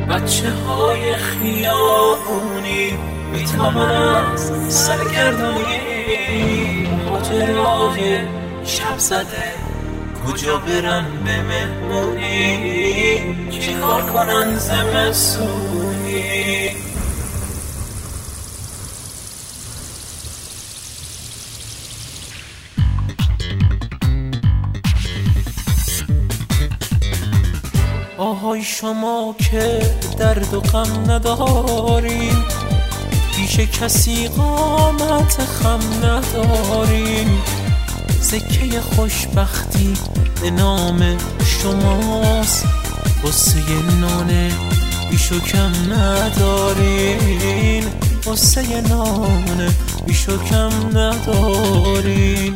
بچه های خیابونی میتابن از سرگردونی، ماجرای شب زده کجا برن به مهمونی، چی کار کنن زمستونی. آهای شما که درد و غم ندارین، پیش کسی قامت خم ندارین، سکه خوشبختی به نام شماست، قصه نان بیش و کم ندارین، قصه نان بیش و کم ندارین.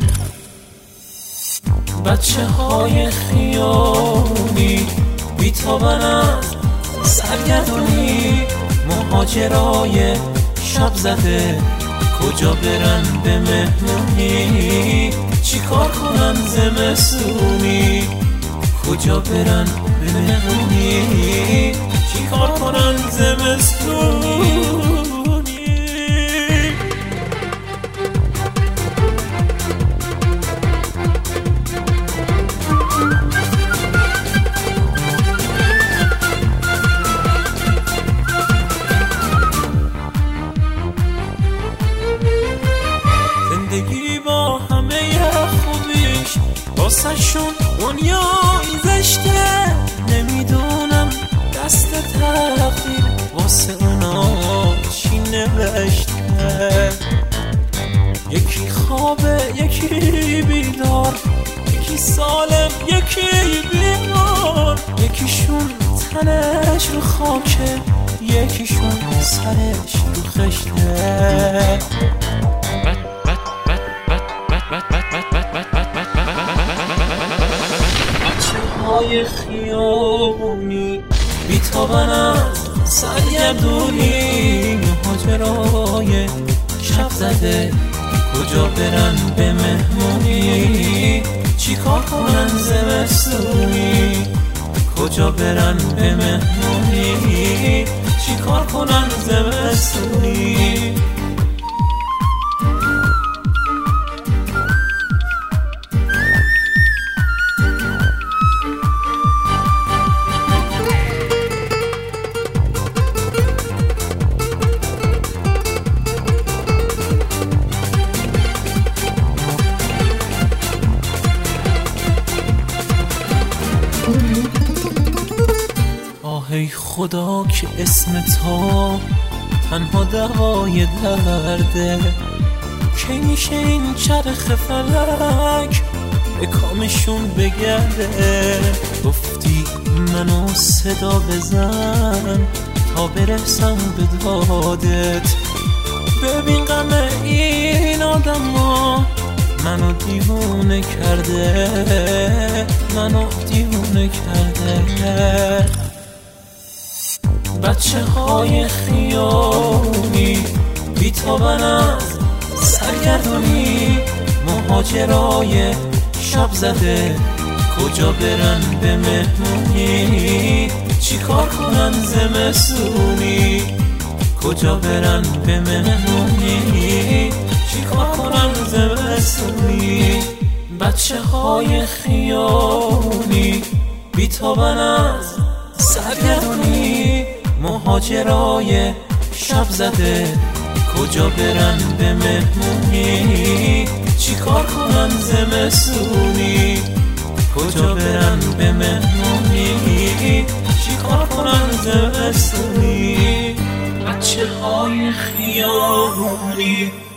بچه های خیابونی بیتابن از سرگردونی، مهاجرای شب زده کجا برن به مهمونی، چی کار کنن زمستونی، کجا برن به مهمونی، چی کار کنن زمستونی. زندگی با همه خوبیش واسه شون دنیایی زشته، نمیدونم دست تقدیر واسه اونا چی نوشته. یکی خوابه یکی بیدار، یکی سالم یکی بیمار، یکیشون تنش رو خاکه یکیشون سرش رو خشته. های خیابونی بیتابن از سرگردونی، مهاجرای شب زده کجا برن به مهمونی، چی کار کنن زمستونی، کجا برن به مهمونی، چی کار کنن زمستونی. ای خدا که اسم تا تنها دوای درده، که میشه این چرخ فلک به کامشون بگرده. گفتی منو صدا بزن تا برسم به دادت، ببین غم این آدم ها منو دیوونه کرده، منو دیوونه کرده. بچه های خیابونی بیتابن از سرگردونی، مهاجرای شب زده کجا برن به مهمونی، چی کار کنن زمستونی، کجا برن به مهمونی، چی کار کنن زمستونی. بچه های خیابونی بیتابن از سرگردونی، مهاجرای شب زده کجا برن به مهمونی، چی کار کنن زمستونی، کجا برن به مهمونی، چی کار کنن زمستونی. بچه های خیابونی